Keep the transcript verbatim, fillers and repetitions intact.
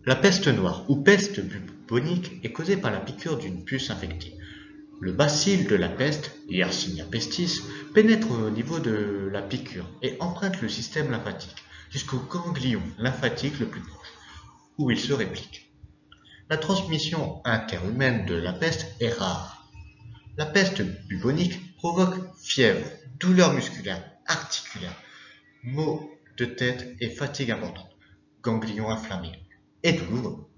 La peste noire ou peste bubonique est causée par la piqûre d'une puce infectée. Le bacille de la peste, Yersinia pestis, pénètre au niveau de la piqûre et emprunte le système lymphatique jusqu'au ganglion lymphatique le plus proche, où il se réplique. La transmission interhumaine de la peste est rare. La peste bubonique provoque fièvre, douleurs musculaires, articulaires, maux de tête et fatigue importante, ganglions inflammés et douloureux.